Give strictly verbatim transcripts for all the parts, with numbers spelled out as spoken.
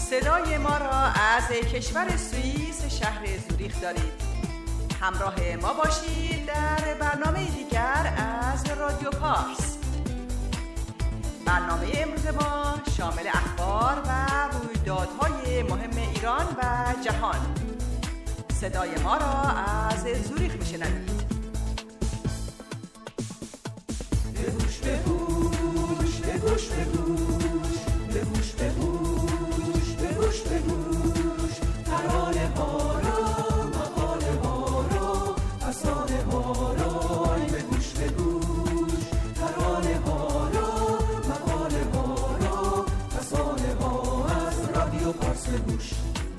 صدای ما را از کشور سوئیس شهر زوریخ دارید. همراه ما باشید در برنامه دیگر از رادیو پارس. برنامه امروز ما شامل اخبار و رویدادهای مهم ایران و جهان. صدای ما را از زوریخ میشنوید. بگوش بگوش بگوش بگوش بگوش بگوش بگوش بگوش ترانه ها را مقاله ها را افسانه ها را بگوش بگوش ترانه ها را مقاله ها را افسانه ها از رادیو پارس بگوش.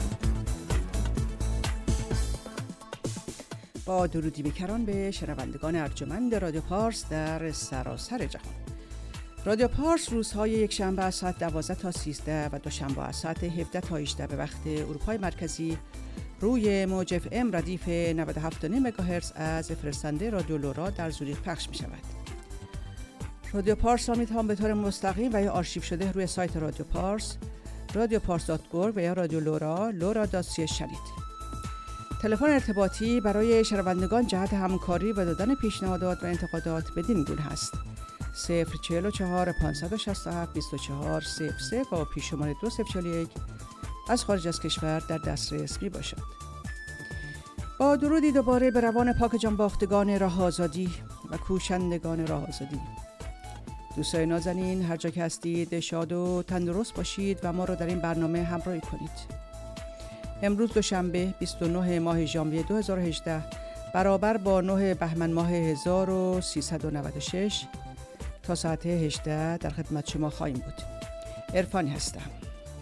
با درودی بیکران به شنوندگان ارجمند رادیو پارس در سراسر جهان. رادیو پارس روزهای یک شنبه از ساعت دوازده تا سیزده و دوشنبه از ساعت هفده تا هجده به وقت اروپای مرکزی روی موج اف ام ردیف نود و هفت و نیم مگاهرتز از فرستنده رادیو لورا در زوریخ پخش می شود. رادیو پارس را می توان به طور مستقیم و یا آرشیو شده روی سایت رادیو پارس، رادیو پارس دات اورگ و یا رادیو لورا، لورا دات سی شنید. تلفن ارتباطی برای شنوندگان جهت همکاری و دادن پیشنهادات و انتقادات بدین گونه هست: صفر چهل و چهار پانصد و شصت و هفت بیست و چهار صفر سه با پیش شماره دو صفر چهل و یک از خارج از کشور در دسترس می باشد. با درودی دوباره به روان پاک جانباختگان راه آزادی و کوشندگان راه آزادی. دوستان نازنین، هر جا که هستید شاد و تندرست باشید و ما را در این برنامه همراهی کنید. امروز دوشنبه بیست و نه ماه ژانویه دو هزار و هجده برابر با نه بهمن ماه هزار و سیصد و نود و شش تا ساعت هجده در خدمت شما خواهیم بود. عرفانی هستم.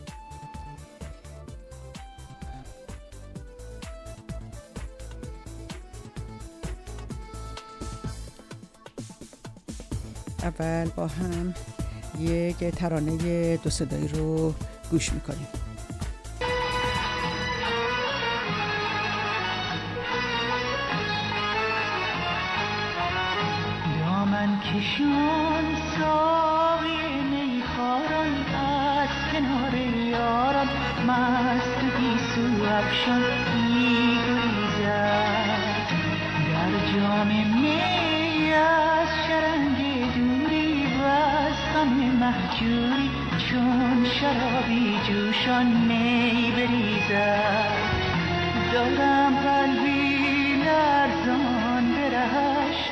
اول با هم یک ترانه دو صدایی رو گوش میکنیم. کشان ساقی میخواران از کنار یاران مست گیسو افشان میگریزد در جام می از شرنگ دوری و از غم مهجوری چون شرابی جوشان می بریزد. دارم قلبی لرزان برهش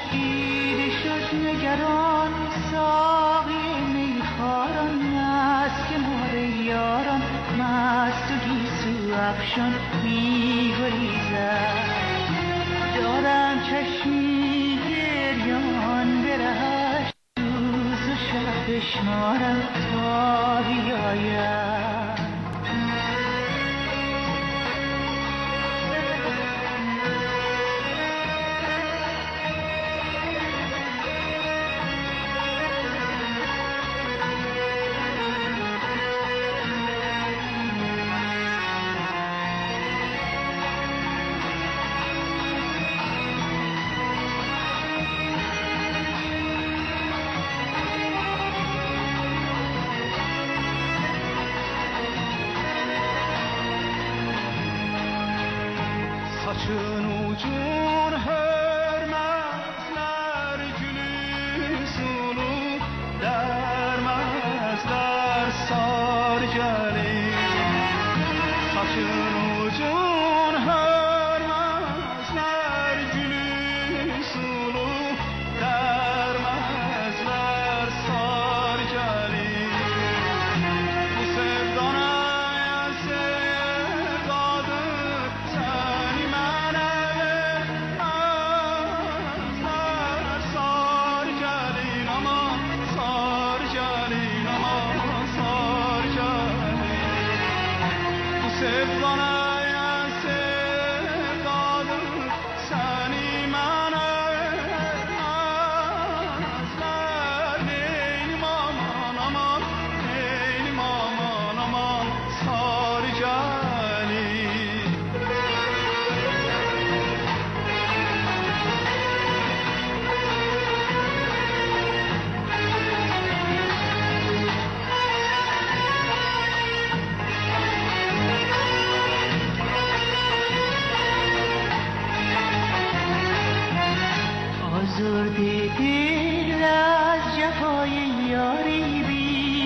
نگران ساقی میخواران از کنار یاران مست و گیسو افشان میگریزد. دارم چشمی گریان برهش روز و شب بشمارم تا بیاید. Saçın ucun hörmezler gülü sulu dermezler sargeli. Saçın ucun hörmezler gülü sulu dermezler sargeli. Bu sevdana sevdadır seni mənə ver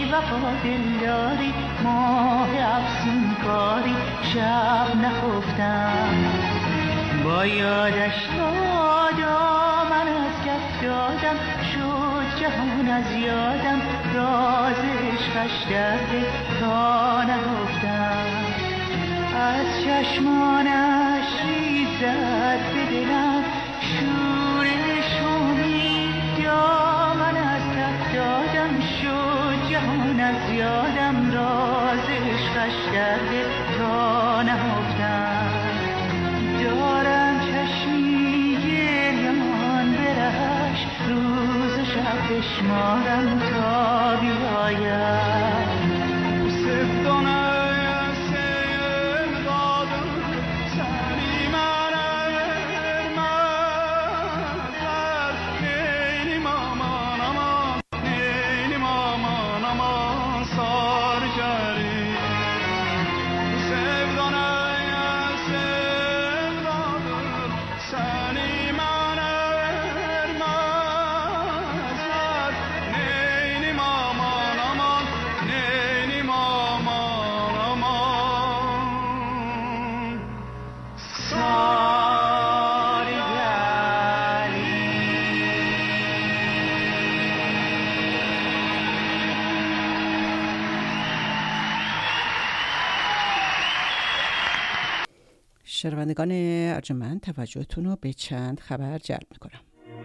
وفا دلداری ماه افسون کاری شب نخفتم با یادش دادا من از کف دادم شد جهان از یادم راز عشقش درده تا نگفتم از چشمانش ریزد به دلم شورش امید یا من از کف دادم شد جهان از یادم راز عشقش درده تا نگفتم دارم چشمی گریان برهش روز و شب بشمارم تا بیاید سفتانه سیم دادم سری من ارمزد نیلی مامان امان نیلی مامان امان سار جری سفتانه شنوندگان ارجمند توجهتون رو به چند خبر جلب میکنم.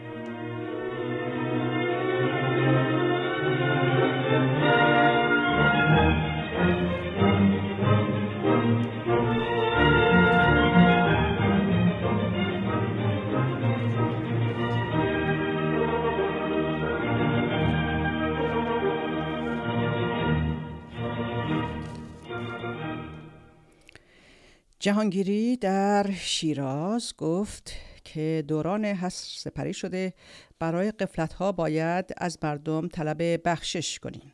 جهانگیری در شیراز گفت که دوران حصر سپری شده برای غفلت‌ها باید از مردم طلب بخشش کنیم.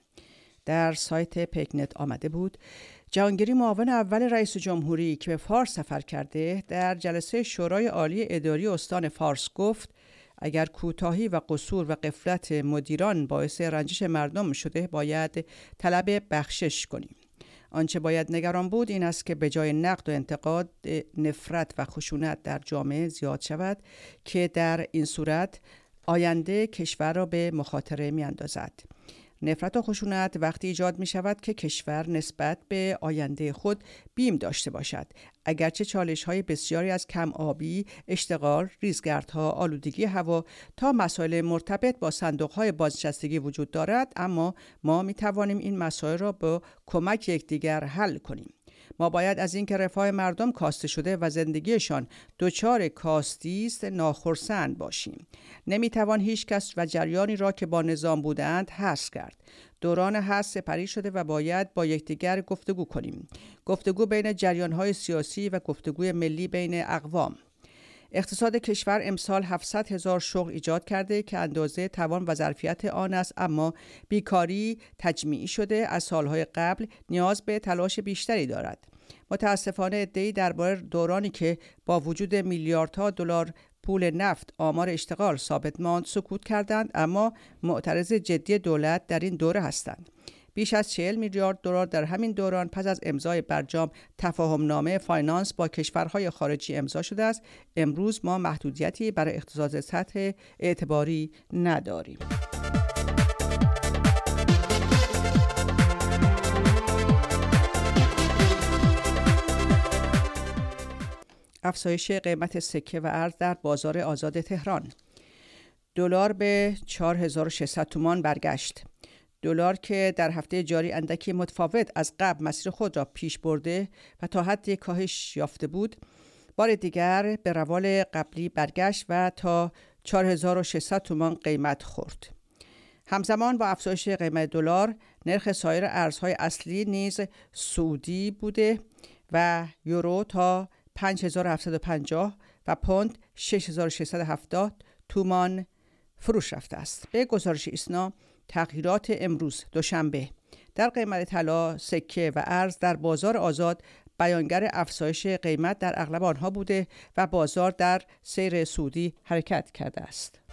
در سایت پیکنت آمده بود جهانگیری معاون اول رئیس جمهوری که به فارس سفر کرده در جلسه شورای عالی اداری استان فارس گفت اگر کوتاهی و قصور و غفلت مدیران باعث رنجش مردم شده باید طلب بخشش کنیم. آنچه باید نگران بود این است که به جای نقد و انتقاد نفرت و خشونت در جامعه زیاد شود که در این صورت آینده کشور را به مخاطره می اندازد. نفرت و خشونت وقتی ایجاد می شود که کشور نسبت به آینده خود بیم داشته باشد. اگرچه چالش های بسیاری از کم آبی، اشتغال، ریزگردها، آلودگی هوا تا مسائل مرتبط با صندوق های بازنشستگی وجود دارد، اما ما می توانیم این مسائل را با کمک یکدیگر حل کنیم. ما باید از اینکه رفاه مردم کاسته شده و زندگیشان دچار کاستی است ناخرسند باشیم. نمیتوان هیچ کس و جریانی را که با نظام بودند حذف کرد. دوران حذف سپری شده و باید با یکدیگر گفتگو کنیم. گفتگو بین جریان‌های سیاسی و گفتگوی ملی بین اقوام. اقتصاد کشور امسال هفتصد هزار شغل ایجاد کرده که اندازه توان و ظرفیت آن است، اما بیکاری تجمیعی شده از سالهای قبل نیاز به تلاش بیشتری دارد. متاسفانه عده‌ای درباره دورانی که با وجود میلیاردها دلار پول نفت آمار اشتغال ثابت ماند سکوت کردند، اما معترض جدی دولت در این دوره هستند. بیش از چهل میلیارد دلار در همین دوران پس از امضای برجام تفاهمنامه فاینانس با کشورهای خارجی امضا شده است. امروز ما محدودیتی برای اقتصاد سطح اعتباری نداریم. افزایش قیمت سکه و ارز در بازار آزاد تهران. دلار به چهار هزار و ششصد تومان برگشت. دلار که در هفته جاری اندکی متفاوت از قبل مسیر خود را پیش برده و تا حدی کاهش یافته بود، بار دیگر به روال قبلی برگشت و تا چهار هزار و ششصد تومان قیمت خورد. همزمان با افزایش قیمت دلار، نرخ سایر ارزهای اصلی نیز صعودی بوده و یورو تا پنج هزار و هفتصد و پنجاه و پوند شش هزار و ششصد و هفتاد تومان فروش رفته است. به گزارش ایسنا تغییرات امروز دوشنبه در قیمت طلا، سکه و ارز در بازار آزاد بیانگر افزایش قیمت در اغلب آنها بوده و بازار در سیر صعودی حرکت کرده است.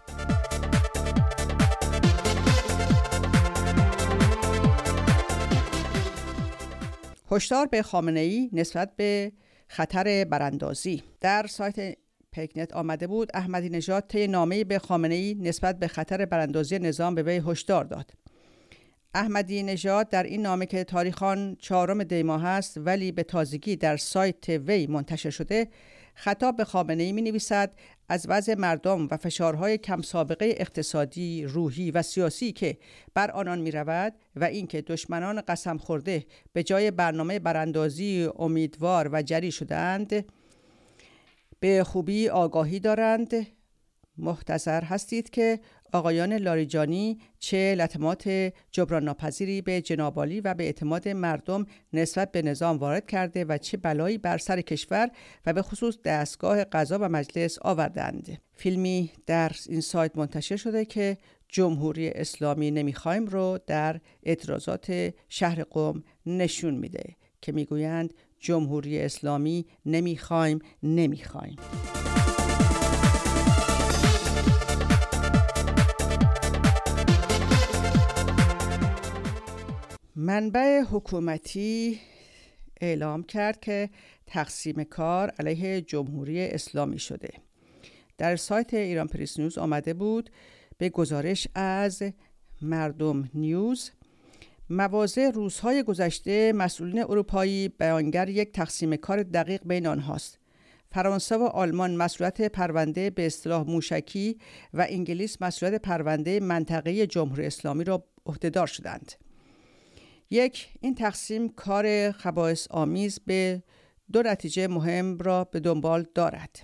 هشدار به خامنه‌ای نسبت به خطر براندازی. در سایت پیکنت آمده بود احمدی نژاد طی نامه‌ای به خامنه‌ای نسبت به خطر براندازی نظام به وی هشدار داد. احمدی نژاد در این نامه که تاریخ آن چهارم دی ماه است ولی به تازگی در سایت وی منتشر شده، خطاب به خامنه‌ای می‌نویسد از وضع مردم و فشارهای کم سابقه اقتصادی، روحی و سیاسی که بر آنان می‌رود و اینکه دشمنان قسم خورده به جای برنامه براندازی امیدوار و جری شدند، به خوبی آگاهی دارند. محتضر هستید که آقایان لاریجانی چه لطمات جبران ناپذیری به جنابعالی و به اعتماد مردم نسبت به نظام وارد کرده و چه بلایی بر سر کشور و به خصوص دستگاه قضا و مجلس آوردند. فیلمی در این سایت منتشر شده که جمهوری اسلامی نمیخوایم رو در اعتراضات شهر قم نشون میده که میگویند جمهوری اسلامی نمیخوایم نمیخوایم. منبع حکومتی اعلام کرد که تقسیم کار علیه جمهوری اسلامی شده. در سایت ایران پریس نیوز آمده بود به گزارش از مردم نیوز، مواضع روزهای گذشته مسئولین اروپایی بیانگر یک تقسیم کار دقیق بین آنهاست. فرانسه و آلمان مسئولیت پرونده به اصطلاح موشکی و انگلیس مسئولیت پرونده منطقه‌ای جمهوری اسلامی را عهدهدار شدند. یک، این تقسیم کار خبائث آمیز به دو نتیجه مهم را به دنبال دارد.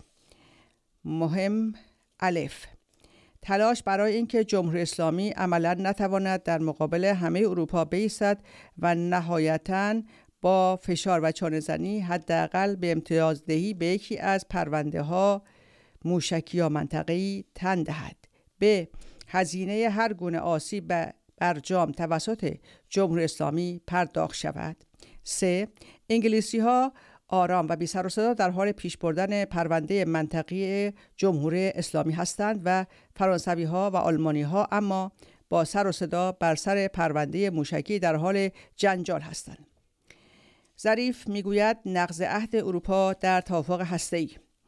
مهم الف، تلاش برای اینکه جمهوری اسلامی عملاً نتواند در مقابل همه اروپا بایستد و نهایتاً با فشار و چانه‌زنی حداقل به امتیازدهی به یکی از پرونده ها موشکی یا منطقه‌ای تن دهد. ب، هزینه هر گونه آسیب به برجام توسط جمهوری اسلامی پرداخت شود. سه، انگلیسی ها آرام و بی سر و صدا در حال پیش بردن پرونده منطقی جمهوری اسلامی هستند و فرانسوی ها و آلمانی ها اما با سر و صدا بر سر پرونده موشکی در حال جنجال هستند. ظریف میگوید نقض عهد اروپا در توافق هسته‌ای.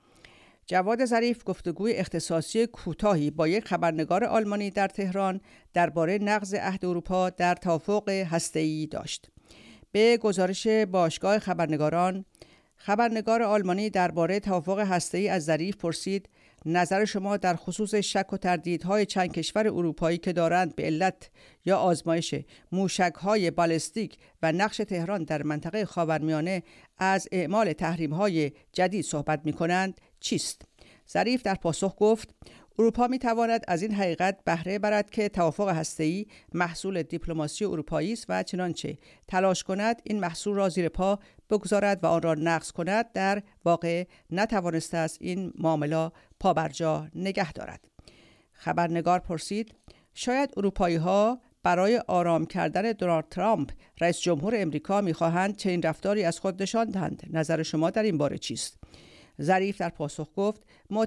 جواد ظریف گفتگوی اختصاصی کوتاهی با یک خبرنگار آلمانی در تهران درباره نقض عهد اروپا در توافق هسته‌ای داشت. به گزارش باشگاه خبرنگاران، خبرنگار آلمانی درباره توافق هسته‌ای از ظریف پرسید نظر شما در خصوص شک و تردیدهای چند کشور اروپایی که دارند به علت یا آزمایش موشک‌های بالستیک و نقش تهران در منطقه خاورمیانه از اعمال تحریم‌های جدید صحبت می‌کنند چیست؟ ظریف در پاسخ گفت اروپا می‌تواند از این حقیقت بهره برد که توافق هسته‌ای محصول دیپلماسی اروپایی است و چنانچه تلاش کند این محصول را زیر پا بگذارد و آن را نقض کند در واقع نتوانسته است این معامله پا بر جا نگه دارد. خبرنگار پرسید شاید اروپایی‌ها برای آرام کردن دونالد ترامپ رئیس جمهور امریکا می‌خواهند چنین رفتاری از خود نشان دهند. نظر شما در این باره چیست؟ ظریف در پاسخ گفت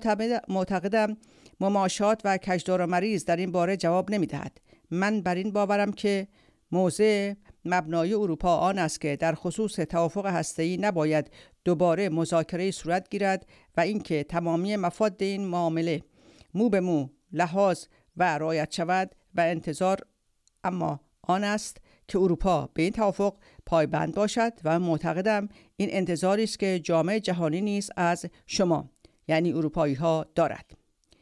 معتقدم مماشات و کجدار و مریض در این باره جواب نمی‌دهد. من بر این باورم که موضع مبنای اروپا آن است که در خصوص توافق هسته‌ای نباید دوباره مذاکره صورت گیرد و اینکه تمامی مفاد این معامله مو به مو لحاظ و رعایت شود و انتظار اما آن است که اروپا به این توافق پایبند باشد و معتقدم این انتظاری است که جامعه جهانی نیز از شما یعنی اروپایی ها دارد.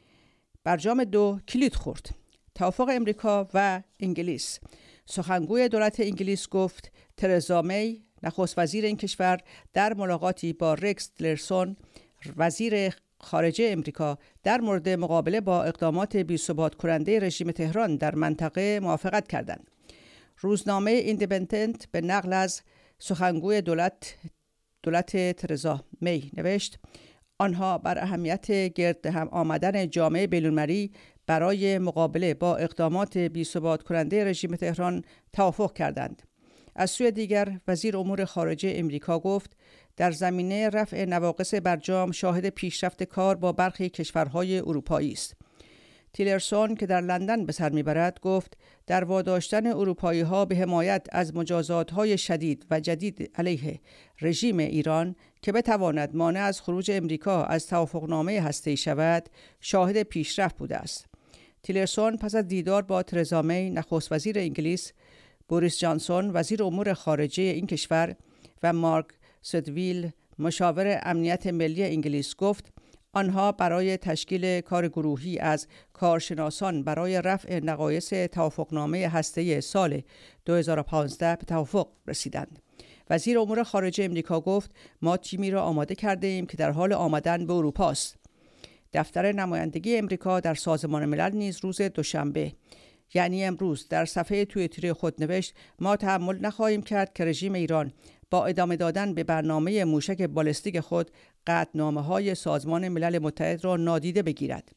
برجام دو کلید خورد. توافق امریکا و انگلیس. سخنگوی دولت انگلیس گفت ترزا می نخست وزیر این کشور در ملاقاتی با رکس تیلرسون وزیر خارجه امریکا در مورد مقابله با اقدامات بی‌ثبات کننده رژیم تهران در منطقه موافقت کردند. روزنامه ایندیپندنت به نقل از سخنگوی دولت دولت ترزا می نوشت آنها بر اهمیت گرد هم آمدن جامعه بین‌المللی برای مقابله با اقدامات بی‌ثبات کننده رژیم تهران توافق کردند. از سوی دیگر وزیر امور خارجه امریکا گفت در زمینه رفع نواقص برجام شاهد پیشرفت کار با برخی کشورهای اروپایی است. تیلرسون که در لندن به سر میبرد گفت در واداشتن اروپایی ها به حمایت از مجازات های شدید و جدید علیه رژیم ایران که بتواند مانع از خروج امریکا از توافقنامه هسته‌ای شود شاهد پیشرفت بوده است. تیلرسون پس از دیدار با ترزا می نخست وزیر انگلیس، بوریس جانسون وزیر امور خارجه این کشور و مارک سدویل مشاور امنیت ملی انگلیس گفت آنها برای تشکیل کار گروهی از کارشناسان برای رفع نقایص توافقنامه هسته‌ای سال دو هزار و پانزده به توافق رسیدند. وزیر امور خارجه امریکا گفت ما تیمی را آماده کرده ایم که در حال آمدن به اروپا است. دفتر نمایندگی امریکا در سازمان ملل نیز روز دوشنبه یعنی امروز در صفحه توییتری خود نوشت ما تحمل نخواهیم کرد که رژیم ایران با ادامه دادن به برنامه موشک بالستیک خود قطعنامه‌های سازمان ملل متحد را نادیده بگیرد.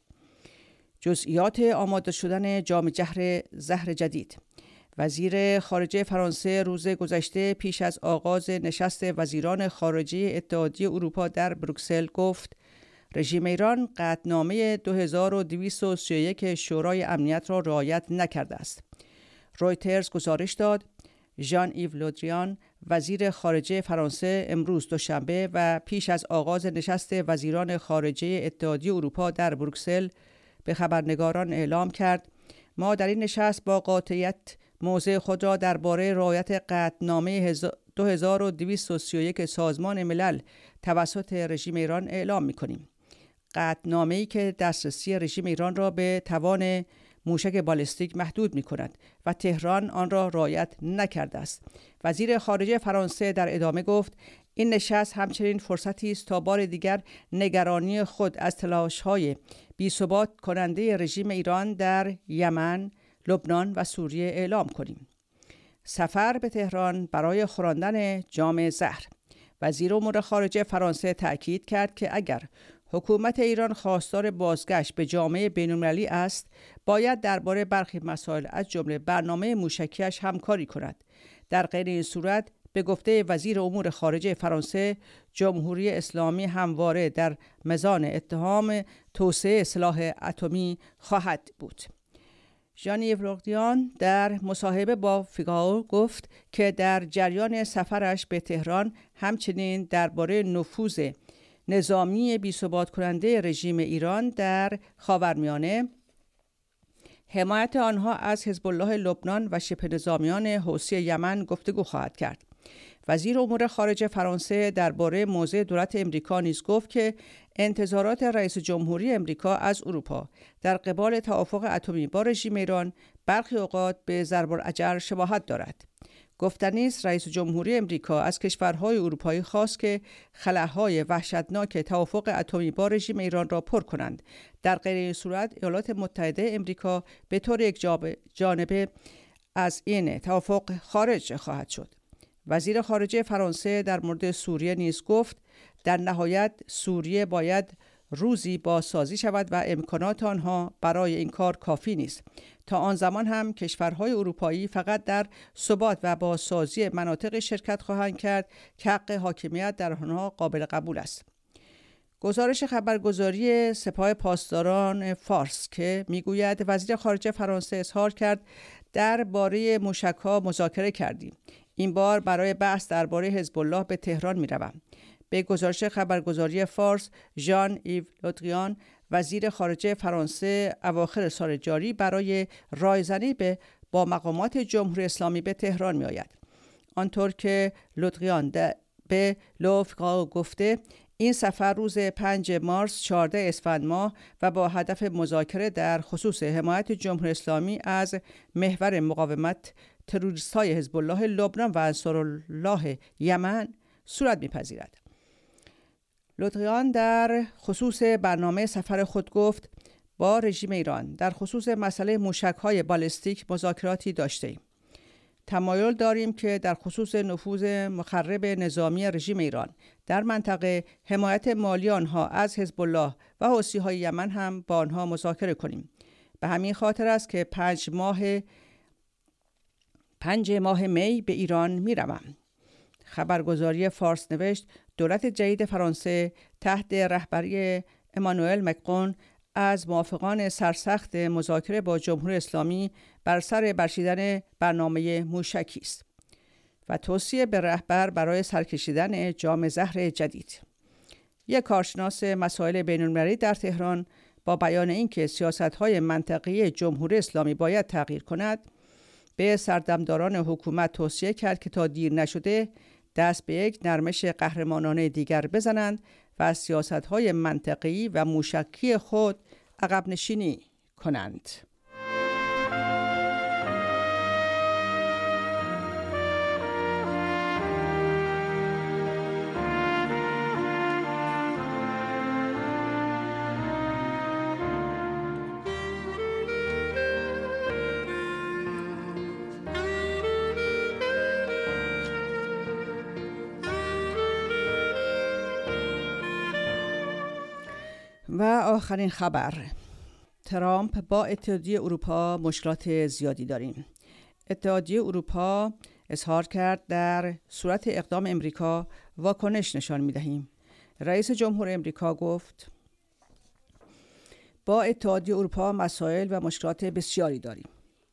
جزئیات آماده شدن جام جهر زهر جدید. وزیر خارجه فرانسه روز گذشته پیش از آغاز نشست وزیران خارجه اتحادیه اروپا در بروکسل گفت رژیم ایران قطعنامه دو هزار و دویست و سی و یک شورای امنیت را رعایت نکرده است. رویترز گزارش داد ژان ایو لودریان وزیر خارجه فرانسه امروز دوشنبه و پیش از آغاز نشست وزیران خارجه اتحادیه اروپا در بروکسل به خبرنگاران اعلام کرد ما در این نشست با قاطعیت موضع خود را درباره رعایت قطعنامه دو هزار و دویست و سی و یک سازمان ملل توسط رژیم ایران اعلام می‌کنیم. قطعنامه‌ای که دسترسی رژیم ایران را به توان موشک بالستیک محدود می‌کند و تهران آن را رعایت نکرده است. وزیر خارجه فرانسه در ادامه گفت این نشست همچنین فرصتی است تا بار دیگر نگرانی خود از تلاش‌های بی‌ثبات کننده رژیم ایران در یمن، لبنان و سوریه اعلام کنیم. سفر به تهران برای خوراندن جام زهر. وزیر امور خارجه فرانسه تأکید کرد که اگر حکومت ایران خواستار بازگشت به جامعه بین‌المللی است، باید درباره برخی مسائل از جمله برنامه موشکیش همکاری کند. در غیر این صورت به گفته وزیر امور خارجه فرانسه، جمهوری اسلامی همواره در مزان اتهام توسعه سلاح اتمی خواهد بود. ژان ایو لودریان در مصاحبه با فیگارو گفت که در جریان سفرش به تهران همچنین درباره نفوذ نظامی بی‌ثبات کننده رژیم ایران در خاورمیانه، حمایت آنها از حزب الله لبنان و شبه نظامیان حوثی یمن گفتگو خواهد کرد. وزیر امور خارجه فرانسه درباره موضع دولت امریکا نیز گفت که انتظارات رئیس جمهوری امریکا از اروپا در قبال توافق اتمی با رژیم ایران برخی اوقات به ضرب الاجر شباهت دارد. گفتنی است رئیس جمهوری امریکا از کشورهای اروپایی خواست که خلاهای وحشتناک توافق اتمی با رژیم ایران را پر کنند. در غیر این صورت ایالات متحده امریکا به طور یک جانبه از این توافق خارج خواهد شد. وزیر خارجه فرانسه در مورد سوریه نیز گفت در نهایت سوریه باید روزی بازسازی شود و امکانات آنها برای این کار کافی نیست. تا آن زمان هم کشورهای اروپایی فقط در ثبات و بازسازی مناطق شرکت خواهند کرد که حق حاکمیت در آنها قابل قبول است. گزارش خبرگزاری سپاه پاسداران فارس که میگوید وزیر خارجه فرانسه اظهار کرد درباره موشک‌ها مذاکره کردیم. این بار برای بحث درباره حزب الله به تهران می‌روم. به گزارش خبرگزاری فارس، ژان ایو لودریان وزیر خارجه فرانسه اواخر سال جاری برای رایزنی به با مقامات جمهوری اسلامی به تهران می آید. آنطور که لودریان به لوفگا گفته این سفر روز پنج مارس چهارده اسفند ماه و با هدف مذاکره در خصوص حمایت جمهوری اسلامی از محور مقاومت تروریست‌های حزب الله لبنان و انصارالله یمن صورت می‌پذیرد. لودریان در خصوص برنامه سفر خود گفت با رژیم ایران در خصوص مسئله موشک‌های بالستیک مذاکراتی داشته‌ایم. تمایل داریم که در خصوص نفوذ مخرب نظامی رژیم ایران در منطقه حمایت مالی آنها از حزب الله و حوثی‌های یمن هم با آنها مذاکره کنیم. به همین خاطر است که پنج ماه پنج ماه می به ایران می‌روم. خبرگزاری فارس نوشت دولت جدید فرانسه تحت رهبری امانوئل مکرون از موافقان سرسخت مذاکره با جمهوری اسلامی بر سر برچیدن برنامه موشکی است و توصیه به رهبر برای سرکشیدن جام زهر جدید. یک کارشناس مسائل بین‌المللی در تهران با بیان اینکه سیاست‌های منطقه‌ای جمهوری اسلامی باید تغییر کند، به سردمداران حکومت توصیه کرد که تا دیر نشده دست به یک نرمش قهرمانانه دیگر بزنند و از سیاست‌های منطقه‌ای و موشکی خود عقب نشینی کنند. و آخرین خبر، ترامپ با اتحادیه اروپا مشکلات زیادی داریم. اتحادیه اروپا اظهار کرد در صورت اقدام امریکا واکنش نشان می‌دهیم. رئیس جمهور امریکا گفت با اتحادیه اروپا مسائل و مشکلات بسیاری داریم.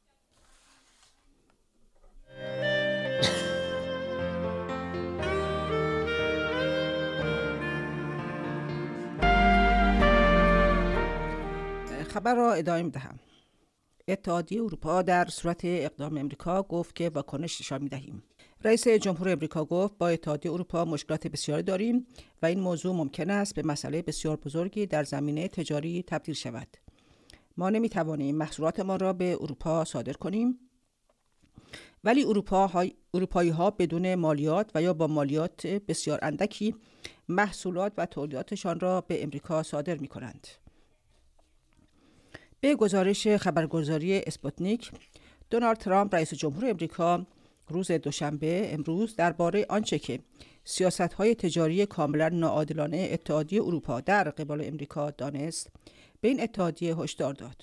خبر را ادامه می‌دهم. اتحادیه اروپا در صورت اقدام امریکا گفت که واکنش نشان می‌دهیم. رئیس جمهور امریکا گفت با اتحادیه اروپا مشکلات بسیاری داریم و این موضوع ممکن است به مسئله بسیار بزرگی در زمینه تجاری تبدیل شود. ما نمی‌توانیم محصولات ما را به اروپا صادر کنیم، ولی اروپا اروپایی‌ها بدون مالیات و یا با مالیات بسیار اندکی محصولات و تولیداتشان را به امریکا صادر می‌کنند. به گزارش خبرگزاری اسپوتنیک، دونالد ترامپ رئیس جمهور امریکا روز دوشنبه امروز درباره آنچه که سیاست‌های تجاری کاملا ناعادلانه اتحادیه اروپا در قبال امریکا دانست، به این اتحادیه هشدار داد.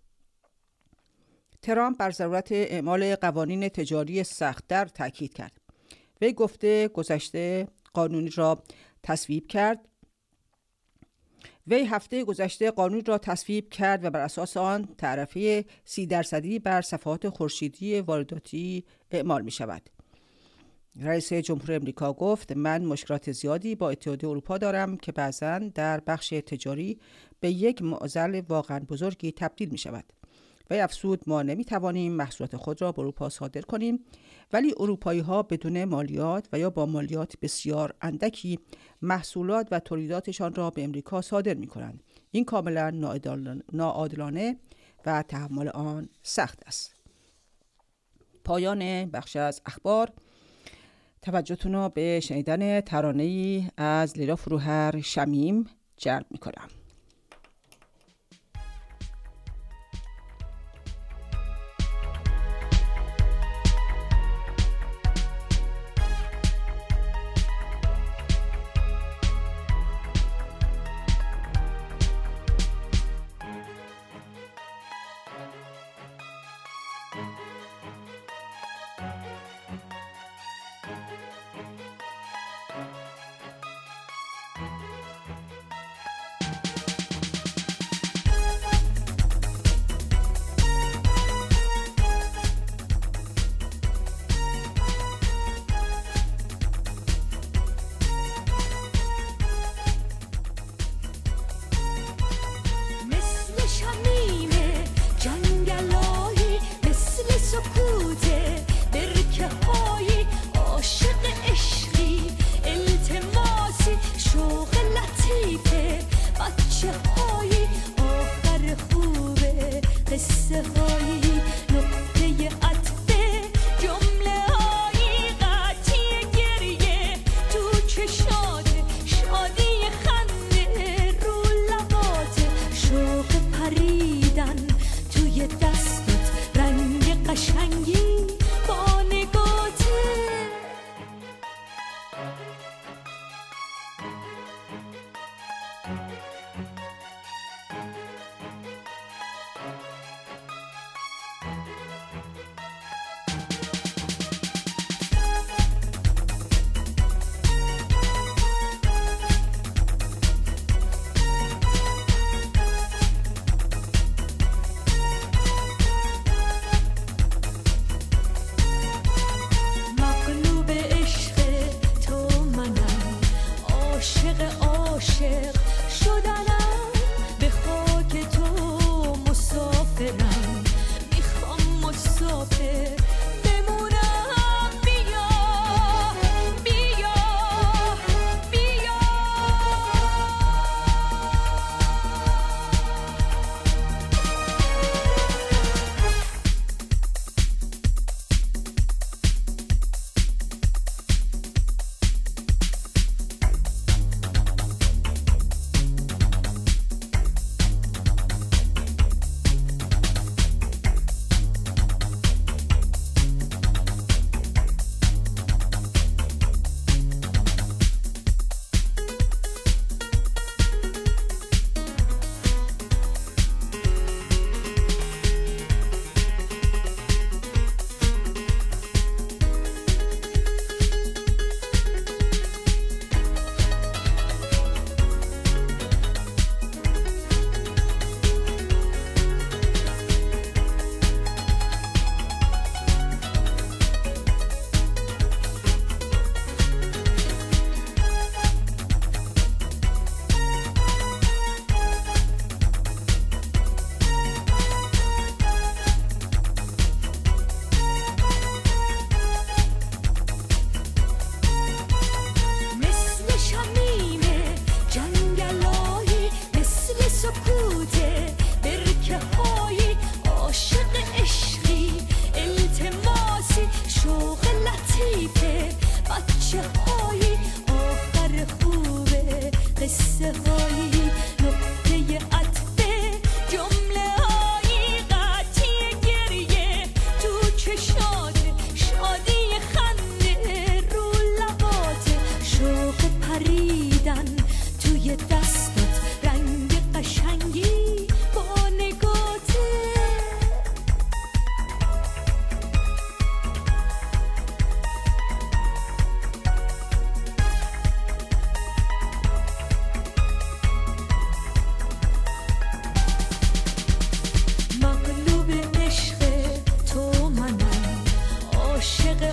ترامپ بر ضرورت اعمال قوانین تجاری سخت‌تر تاکید کرد. وی گفته گذشته قانونی را تصویب کرد وی هفته گذشته قانون را تصویب کرد و بر اساس آن تعرفه سی درصدی بر صفحات خورشیدی وارداتی اعمال می شود. رئیس جمهور امریکا گفت من مشکلات زیادی با اتحادیه اروپا دارم که بعضاً در بخش تجاری به یک معضل واقعاً بزرگی تبدیل می شود. وی افزود ما نمی توانیم محصولات خود را به اروپا صادر کنیم، ولی اروپایی ها بدون مالیات و یا با مالیات بسیار اندکی محصولات و تولیداتشان را به امریکا صادر می کنند. این کاملا ناعادلانه و تحمل آن سخت است. پایان بخش از اخبار. توجهتون را به شنیدن ترانه‌ای از لیلا فروهر شمیم جلب می کنم.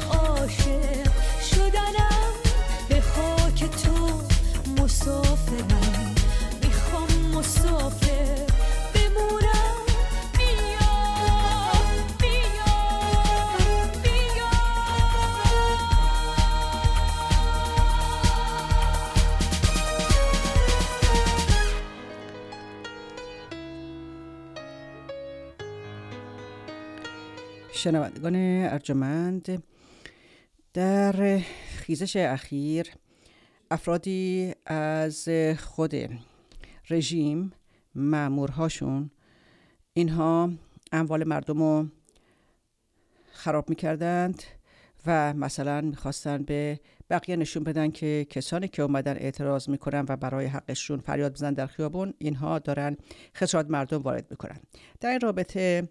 عاشق شدنم، به خاک تو مسافرم، میخوام مسافر بمونم. بیا بیا بیا. شنوندگان ارجمند، در خیزش اخیر افرادی از خود رژیم، مامورهاشون، اینها اموال مردم رو خراب میکردند و مثلا میخواستن به بقیه نشون بدن که کسانی که اومدن اعتراض میکنن و برای حقشون فریاد بزنن در خیابون، اینها دارن خسارت مردم وارد میکنن. در این رابطه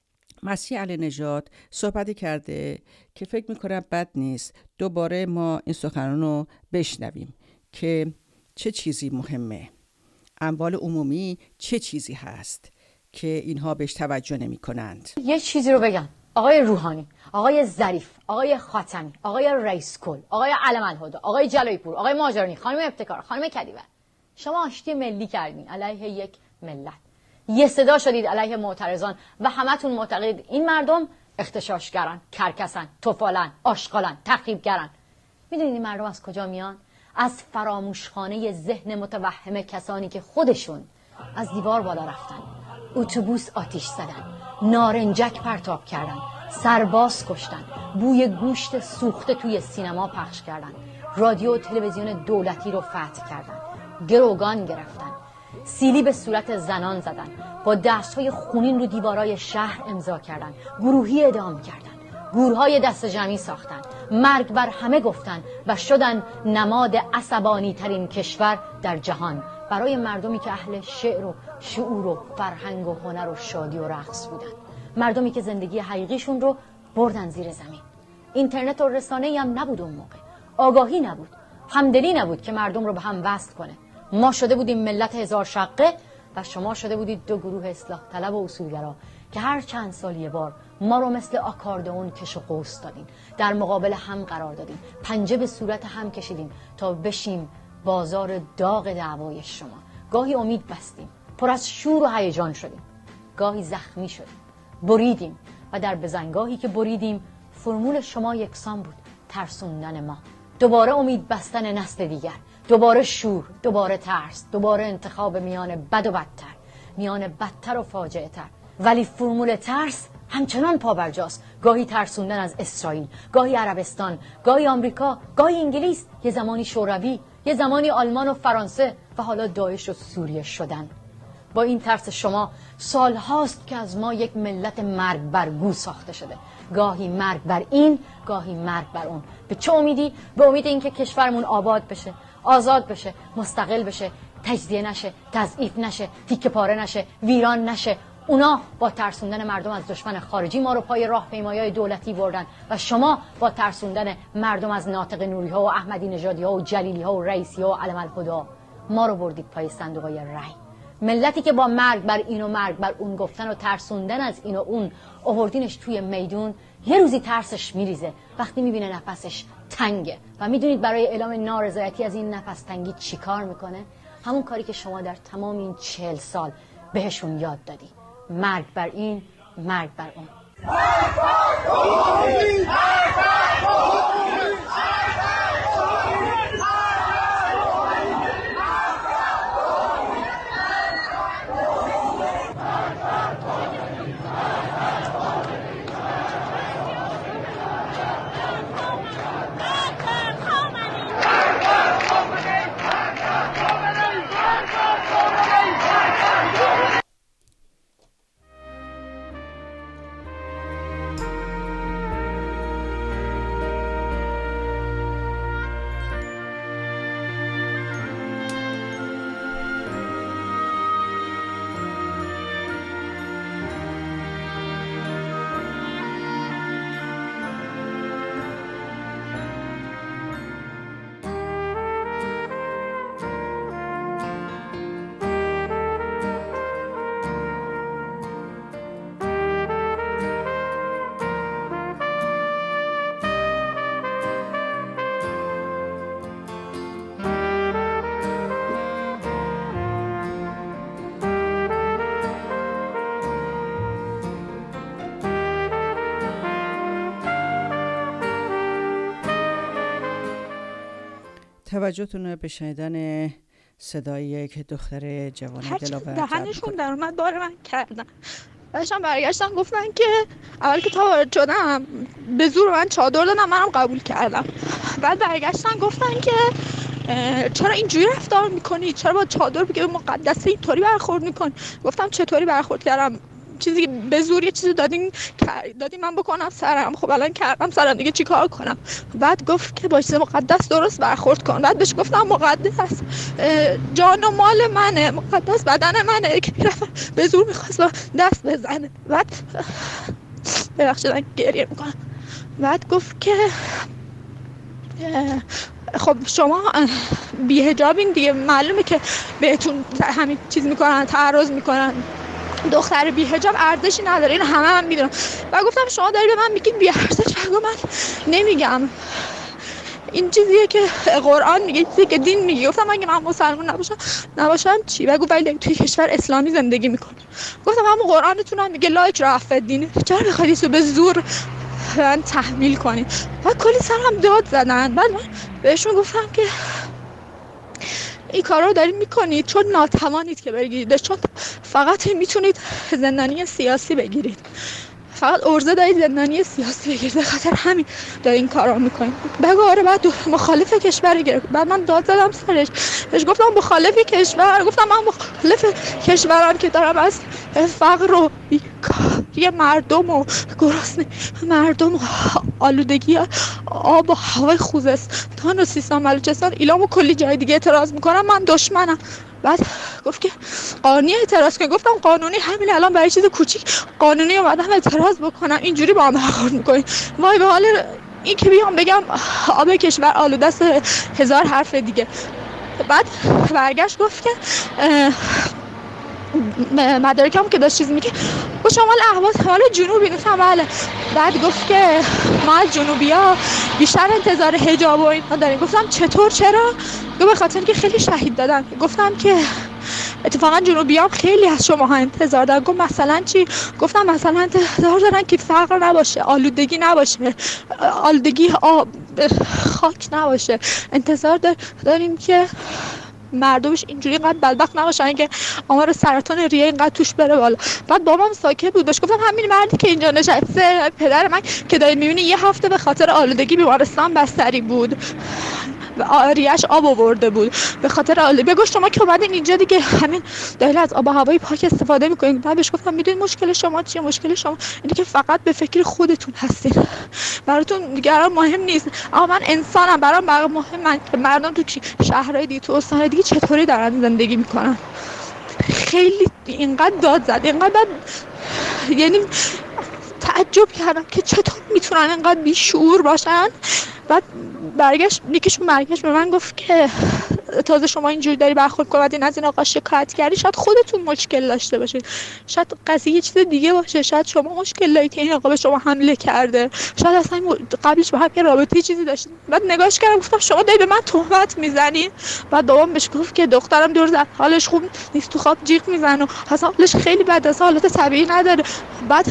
مسیح علی نژاد صحبتی کرده که فکر میکنم بد نیست دوباره ما این سخنان رو بشنویم که چه چیزی مهمه، اموال عمومی چه چیزی هست که اینها بهش توجه نمی کنند. یه چیزی رو بگم، آقای روحانی، آقای ظریف، آقای خاتمی، آقای رئیس کل، آقای علم الهدی، آقای جلایی پور، آقای ماجرانی، خانم ابتکار، خانم کدیور، شما آشتی ملی کردین علیه یک ملت، یه صدا شدید علیه معترضان و همتون معتقد این مردم اغتشاشگرن، کرکسن، توفالن، آشغالن، تخریبگرن. میدونید این مردم از کجا میان؟ از فراموشخانه ذهن متوهم کسانی که خودشون از دیوار بالا رفتن، اتوبوس آتیش زدن، نارنجک پرتاب کردن، سرباز کشتن، بوی گوشت سوخته توی سینما پخش کردن، رادیو و تلویزیون دولتی رو فتح کردن، گروگان گرفتن، سیلی به صورت زنان زدن، با دستهای خونین رو دیوارای شهر امضا کردن، گروهی اعدام کردن، گورهای دست جمعی ساختن، مرگ بر همه گفتن و شدن نماد عصبانی ترین کشور در جهان برای مردمی که اهل شعر و شعور و فرهنگ و هنر و شادی و رقص بودن، مردمی که زندگی حقیقیشون رو بردن زیر زمین. اینترنت و رسانه‌ای هم نبود اون موقع، آگاهی نبود، همدلی نبود که مردم رو به هم وصل کنه. ما شده بودیم ملت هزار شقه و شما شده بودید دو گروه اصلاح طلب و اصولگرا که هر چند سال یه بار ما رو مثل آکاردئون کش و قوس دادین، در مقابل هم قرار دادین، پنجه به صورت هم کشیدیم تا بشیم بازار داغ دعوای شما. گاهی امید بستیم، پر از شور و هیجان شدیم، گاهی زخمی شدیم، بریدیم و در بزنگاهی که بریدیم فرمول شما یکسان بود، ترسوندن ما. دوباره امید بستن نسل دیگر، دوباره شور، دوباره ترس، دوباره انتخاب میان بد و بدتر، میان بدتر و فاجعه تر. ولی فرمول ترس همچنان پابرجاست. گاهی ترسوندن از اسرائیل، گاهی عربستان، گاهی آمریکا، گاهی انگلیس، یه زمانی شوروی، یه زمانی آلمان و فرانسه و حالا داعش و سوریه شدن. با این ترس شما سال هاست که از ما یک ملت مرگ برگو ساخته شده، گاهی مرگ بر این، گاهی مرگ بر اون. به چه امیدی؟ به امید اینکه کشورمون آباد بشه، آزاد بشه، مستقل بشه، تجزیه نشه، تضعیف نشه، تیکه پاره نشه، ویران نشه. اونا با ترسوندن مردم از دشمن خارجی ما رو پای راهپیمایی‌های دولتی بردن و شما با ترسوندن مردم از ناطق نوری ها و احمدی نژادی ها و جلیلی ها و رئیسی ها و علم الهدی ما رو بردید پای صندوق‌های رای. ملتی که با مرگ بر این و مرگ بر اون گفتن و ترسوندن از این و اون آوردینش توی میدون، یه روزی ترسش میریزه وقتی میبینه نفسش تنگه. و میدونید برای اعلام نارضایتی از این نفس تنگی چی کار میکنه؟ همون کاری که شما در تمام این چهل سال بهشون یاد دادی: مرگ بر این، مرگ بر اون. توجهتون رو به شنیدن صدای یک دختر جوان دلاور دهنشون در اومد بار من کردن. بعدش هم برگشتن گفتن که اول که تا وارد شدم به زور من چادر دادن، منم قبول کردم. بعد برگشتن گفتن که چرا اینجوری رفتار میکنی؟ چرا با چادر بگه مقدسه اینطوری برخورد میکنی؟ گفتم چطوری برخورد کردم؟ چیزی که به زور یه چیزی دادین دادین من بکنم سرم. خب الان کردم سرم، دیگه چی کار کنم؟ بعد گفت که با چیز مقدس درست برخورد کن. بعد بهش گفتم مقدس جان و مال منه، مقدس بدن منه، که میرفت به زور میخواست دست بزنه. بعد ببخشید گریه میکنم. بعد گفت که خب شما بی‌حجابین دیگه، معلومه که بهتون همین چیز میکنن، تعرض میکنن، دختر بی‌حجاب ارزشی نداره، این همه هم میدونم. و گفتم شما داری به من میگید بی ارزش، بگو من نمیگم، این چیزیه که قرآن میگه، چیزی که دین میگه. گفتم اگه من مسلمان نباشم نباشم چی؟ بگو ولی توی کشور اسلامی زندگی میکنم. گفتم همون قرآنتون هم میگه لا اکراه فی الدین، چرا بخواید اینو به زور من تحمیل کنید؟ بعد کلی سرم داد زدن. بعد من بهشون گفتم که این کارا رو دارید میکنید چون ناتوانید که بگیرید، چون فقط میتونید زندانی سیاسی بگیرید، فقط عرضه دارید زندانی سیاسی بگیرید، به خاطر همین دارید این کارا میکنید. بگو آره. بعد مخالف کشور گرفت. بعد من داد زدم سرش، بهش گفتم مخالف کشور، گفتم من مخالف کشورم که دارم از فقر و بیکاری مردم و گرسنگی مردم و آلودگی آب و هوای خوزستان و سیستان بلوچستان ایلام و کلی جای دیگه اعتراض میکنم، من دشمنم. بعد گفت که قانونی اعتراض کن. گفتم قانونی همین الان برای چیز کوچیک قانونی اومدم اعتراض بکنم، اینجوری با هم برخورد میکنید؟ وای به حال این که بیام بگم آب کشور آلوده است، هزار حرف دیگه. بعد برگشت گفت که مدارکم که داشت چیز میگه و شمال اهواز حال جنوبی نیستم. بله. بعد گفت که ما از جنوبی ها بیشتر انتظار حجاب و اینا داریم. گفتم چطور؟ چرا؟ گفت به خاطر که خیلی شهید دادن. گفتم که اتفاقا جنوبی هم خیلی از شما ها انتظار دارن. گفت مثلا چی؟ گفتم مثلا انتظار دارن که فقر نباشه، آلودگی نباشه، آلودگی آب خاک نباشه، انتظار داریم که مردمش اینجوری اینقدر بدبخت نباشن که آمار سرطان ریه اینقدر توش بره بالا. بعد بابام ساکت بود. بهش گفتم همین مردی که اینجا نشسته پدر من که دارید میبینی یه هفته به خاطر آلودگی بیمارستان بستری بود و ریه‌اش آب آورده بود به خاطر آلودگی. بگو شما که اومدین اینجا دیگه همین دلیل از آب و هوای پاک استفاده میکنید. بعد بهش گفتم میدونید مشکل شما چیه؟ مشکل شما اینه که فقط به فکر خودتون هستین، براتون دیگران مهم نیست. اما من انسانم، برام برام مهمه که مردم تو شهرهای دیگه، تو استان‌های دیگه چطوری دارن زندگی میکنن. خیلی اینقدر داد زد، اینقدر یعنی تعجب کردم که چطور میتونن اینقدر بیشعور باشن. بعد برگشت یکیشون برگشت به من گفت که تازه شما اینجوری داری برخورد کنید، از این آقا شکایت کردی، شاید خودتون مشکل داشته باشید، شاید قضیه یه چیز دیگه باشه، شاید شما مشکل دارید که این آقا به شما حمله کرده، شاید اصلا قبلش با هم یه رابطه چیزی داشتید. بعد نگاش کردم گفتم شما دارید به من تهمت میزنید. بعد بابام بهش گفت که دخترم دور زد، حالش خوب نیست، تو خواب جیغ میزنه، اصلا حالش خیلی بده، اصلا حالت طبیعی نداره. بعد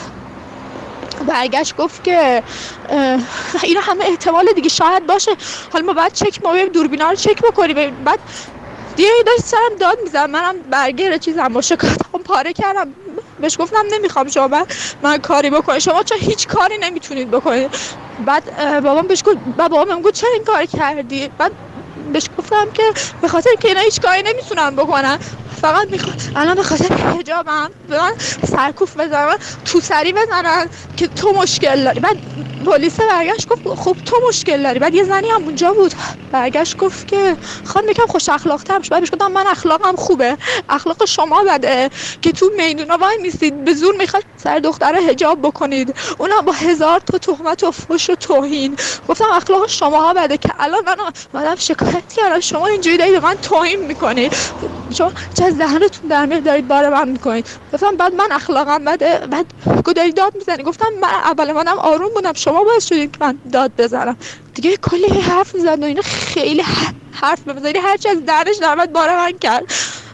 برگشت گفت که اینا همه احتمال دیگه شاید باشه، حالا ما بعد چک ما بریم دوربینا رو چک بکنیم. بعد دیگه داشت سرم داد میزنم، منم برگر چیزم با شکایتام پاره کردم. بهش گفتم نمیخوام شما من, من کاری بکنم، شما چرا هیچ کاری نمیتونید بکنید. بعد بابام بهش گفت، بابام میگه چرا این کار کردی؟ بعد بهش گفتم که به خاطر که اینا هیچ کاری نمیتونن بکنن، فقط میخواد الان به خاطر حجابم به من سرکوف بزنن، تو سری بزنن که تو مشکل داری. بعد پلیس برگشت گفت خب تو مشکل داری. بعد یه زنی هم اونجا بود برگشت گفت که خانم یکم خوش اخلاق تر باش. بعد بهش گفتم من اخلاقم خوبه، اخلاق شما بده که تو میدونا وای میستید به زور میخواد سر دختره حجاب بکنید، اونا با هزار تا تهمت و فحش و توهین. گفتم اخلاق شماها بده که الان من اومدم شکایت کردم شما اینجوری دارید من توهین میکنید، شما چه از دهنتون در میاد دارید بار من میکنید. گفتم بعد من اخلاقم بده. بعد گفت داد میزنی. گفتم من اول منم آروم بودم، شما باعث شدید که من داد بزنم. دیگه کلی حرف میزد و اینا خیلی حرف بزنی هرچی از دهنش در اومد بار من کرد.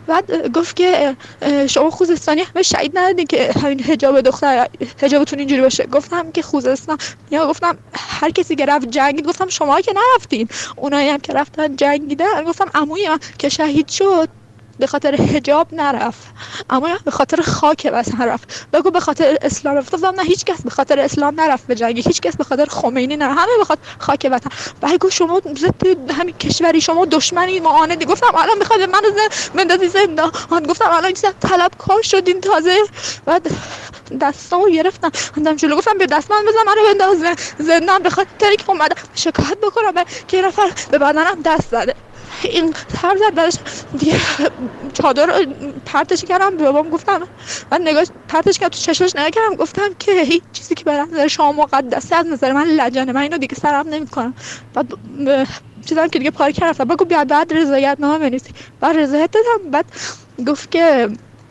بعد گفت که شما خوزستانی همه شهید ندادین که همین حجاب دختر حجابتون اینجوری باشه. گفتم که خوزستان، یا گفتم هر کسی که رفت جنگید، گفتم شما که نرفتین، اونایی هم که رفتن جنگیدن. گفتم عموی من که شهید شد به خاطر حجاب نرفت، اما به خاطر خاک وطن رفت. بگو به خاطر اسلام رفت. گفتم نه، هیچ کس به خاطر اسلام نرفت به جنگ، هیچ کس به خاطر خمینی نرفت، همه به خاطر خاک وطن. بگو شما ضد همین کشوری، شما دشمنی، معاندی. گفتم الان میخواد منو بندازی زندان. گفتم الان چیزا طلبکار شدین تازه. بعد دستامو گرفتم اندام جلو، گفتم بیا دستم بزن منو بنداز زندان به خاطر اینکه اومدم شکایت بکنم که یه نفر به بدنم دست زده. این هر زد بعدش دیگه چادر رو پرتش کردم، به بابام گفتم، من نگاهش پرتش کردم، تو چشمش نگاه کردم، گفتم که هیچ چیزی که به نظر شما مقدسه از نظر من لجنه، من اینو دیگه سرم نمی‌کنم. بعد چیزام که دیگه پارک رفتم، بگو بیا بعد رضایت نامه بنویسی. بعد رضایت دادم. بعد گفت که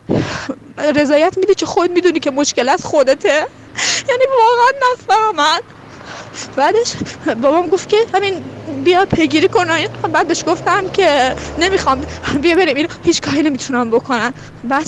رضایت میدی که خود میدونی که مشکل از خودته. یعنی واقعا نفهمم. بعدش بابام گفت که همین بیا پیگیری کن. بعدش گفتم که نمیخوام، بیا بریم، اینو هیچ کاری نمیتونم بکنم. بعد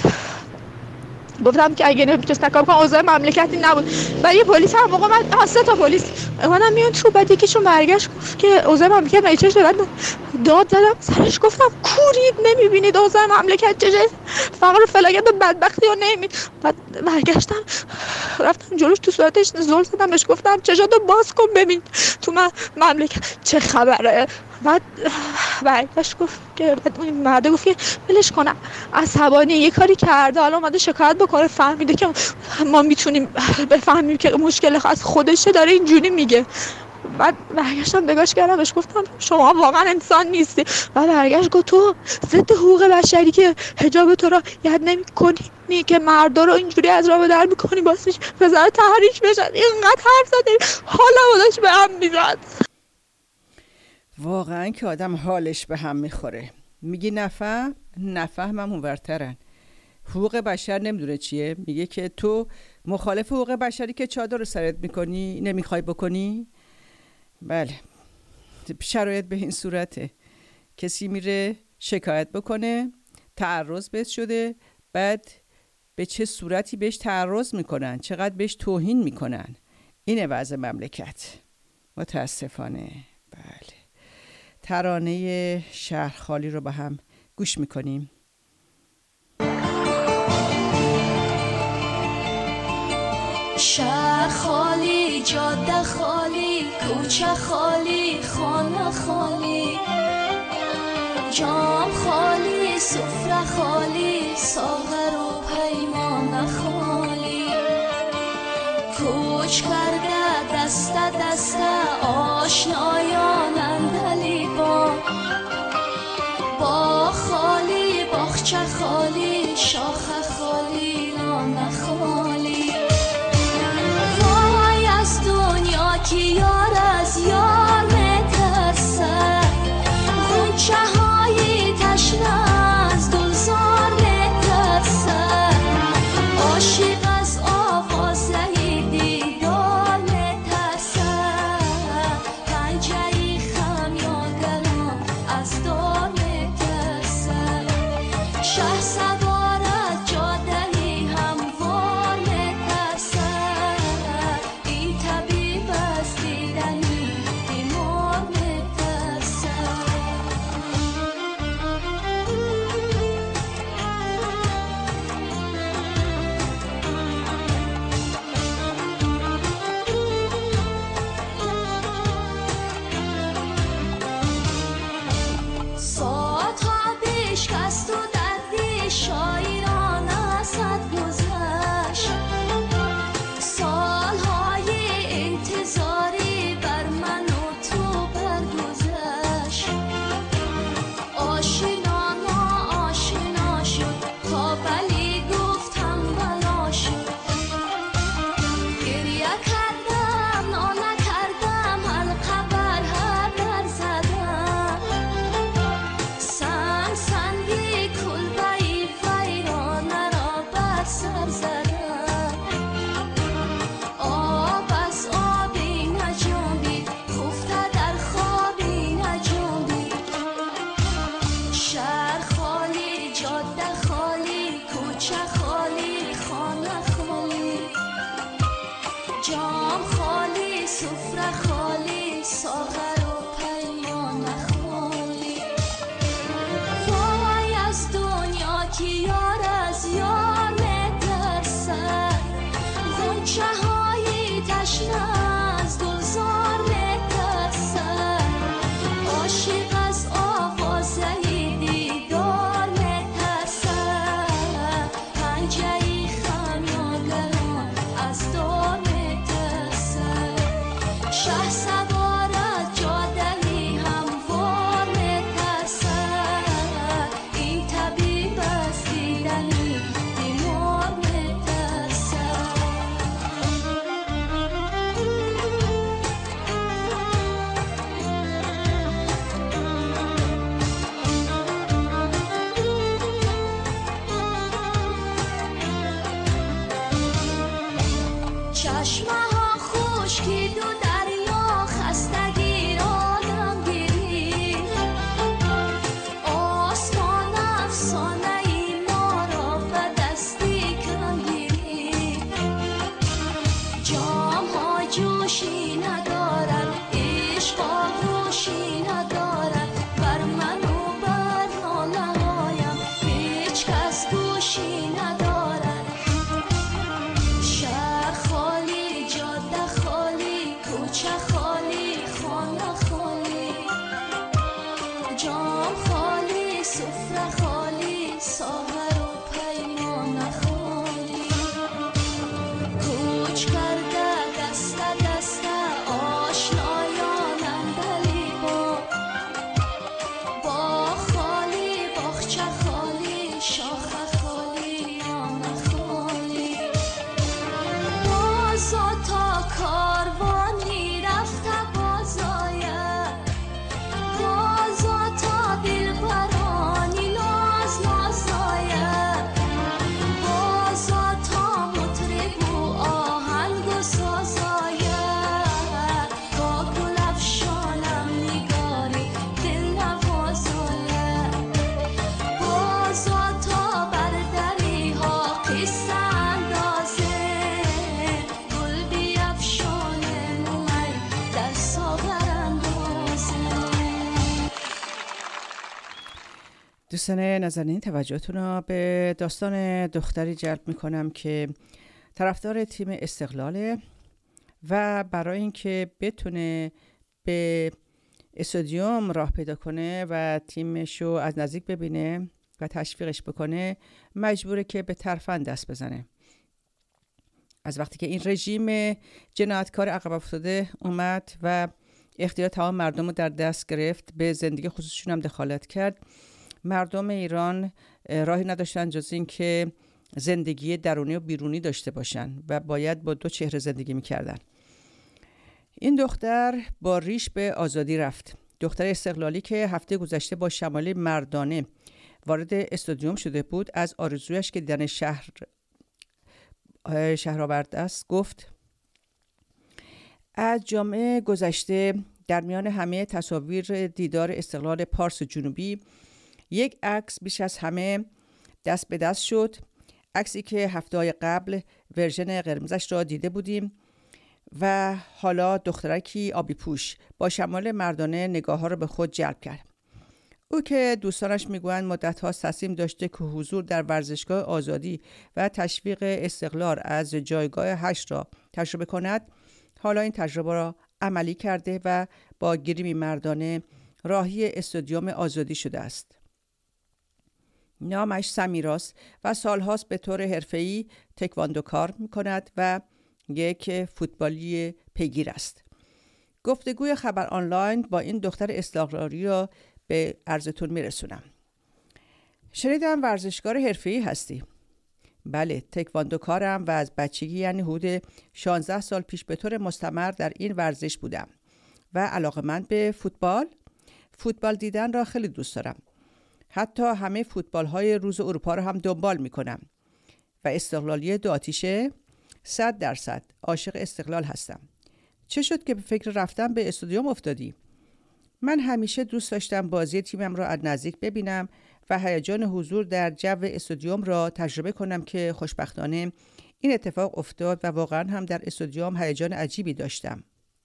گفتم که اگه نمیتونستم کار کنم اوضاع مملکتی نبود. بعد یه پلیس هم موقع من سه تا پلیس منم میون تو، بعد یکیشون برگشت گفت که اوضاع مملکت نمیچش داد. داد زدم سرش، گفتم کورید نمیبینید اوضاع مملکت چجه، فقر و فلاکت و بدبختی رو نمیبینید. بعد برگشتم رفتم جلوش تو صورتش زل زدم، بهش گفتم چشاتو باز کن ببین تو من مملکت چه خبره. بعد برگشت گفت که این مرده گفت که ولش کنم، عصبانی یه کاری کرده، حالا اومده شکایت بکنه، فهمیده که ما میتونیم بفهمیم که مشکل از خودشه، داره اینجوری میگه. بعد برگشتم نگاش کردم، بهش گفتم شما واقعا انسان نیستی. بعد برگشت گفت تو ضد حقوق بشری که حجاب تو رو یاد نمی‌کنی، که مردا رو اینجوری از راه به در می‌کنی، باعث میشه وزارت تحریک بشن. اینقدر حرف زدی حالا خودش به هم میزد. واقعا که آدم حالش به هم میخوره. میگی نفهم نفهمم اونورترن. حقوق بشر نمیدونه چیه، میگه که تو مخالف حقوق بشری که چادر رو سرت میکنی نمیخوای بکنی. بله، شرایط به این صورته. کسی میره شکایت بکنه، تعرض بهش شده، بعد به چه صورتی بهش تعرض میکنن، چقدر بهش توهین میکنن. اینه وضع مملکت متاسفانه. بله، ترانه شهر خالی رو با هم گوش میکنیم. شهر خالی، جاده خالی، کوچه خالی، خانه خالی، جام خالی، سفره خالی، ساغر و پیمان خالی، کوچ کرده دست دست آشنایان اندلی با با خالی، باغچه خالی، شاخه خالی، لانه خالی. وای از دنیا که یار از یار میترسه، غنچه های تشنه از گلزار میترسه، عاشق از آوازه دیدار میترسه، پنجه خمیازه از دار میترسه، شه سوار از دوستان نازنین، توجهتون رو به داستان دختری جلب میکنم که طرفدار تیم استقلاله و برای اینکه بتونه به استادیوم راه پیدا کنه و تیمش رو از نزدیک ببینه و تشویقش بکنه مجبوره که به ترفند دست بزنه. از وقتی که این رژیم جنایتکار عقب افتاده اومد و اختیار تمام مردم رو در دست گرفت، به زندگی خصوصیشون هم دخالت کرد، مردم ایران راهی نداشتن جز این که زندگی درونی و بیرونی داشته باشن و باید با دو چهره زندگی میکردن. این دختر با ریش به آزادی رفت. دختر استقلالی که هفته گذشته با شمالی مردانه وارد استادیوم شده بود، از آرزویش که دیدن شهر شهرآورد است گفت: از جمعه گذشته در میان همه تصاویر دیدار استقلال پارس جنوبی یک عکس بیش از همه دست به دست شد. عکسی که هفته‌های قبل ورژن قرمزش را دیده بودیم و حالا دخترکی آبی پوش با شمال مردانه نگاه ها را به خود جلب کرد. او که دوستانش میگویند مدت ها تصمیم داشته که حضور در ورزشگاه آزادی و تشویق استقلال از جایگاه هشت را تجربه کند، حالا این تجربه را عملی کرده و با گریمی مردانه راهی استادیوم آزادی شده است. نامش سمیراست و سالهاست به طور حرفه‌ای تکواندو کار میکند و یک فوتبالی پیگیر است. گفتگوی خبر آنلاین با این دختر استقلالی را به عرضتون میرسونم. شنیدم ورزشکار حرفه‌ای هستی؟ بله، تکواندو کارم و از بچگی، یعنی حدود شانزده سال پیش به طور مستمر در این ورزش بودم و علاقه‌مند به فوتبال. فوتبال دیدن را خیلی دوست دارم. حتی همه فوتبال های روز اروپا را هم دنبال میکنم و استقلالی دو آتیشه صد درصد عاشق استقلال هستم. چه شد که به فکر رفتن به استادیوم افتادی؟ من همیشه دوست داشتم بازی تیمم را از نزدیک ببینم و هیجان حضور در جو استادیوم را تجربه کنم که خوشبختانه این اتفاق افتاد و واقعا هم در استادیوم هیجان عجیبی داشتم.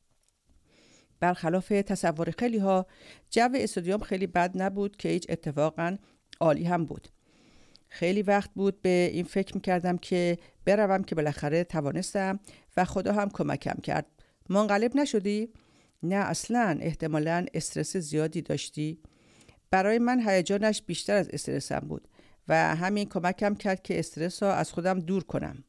برخلاف تصور خیلی ها، جو استادیوم خیلی بد نبود که هیچ، اتفاقا عالی هم بود. خیلی وقت بود به این فکر میکردم که بروم که بالاخره توانستم و خدا هم کمکم کرد. منقلب نشدی؟ نه اصلاً، احتمالاً استرس زیادی داشتی. برای من هیجانش بیشتر از استرسم بود و همین کمکم کرد که استرس را از خودم دور کنم.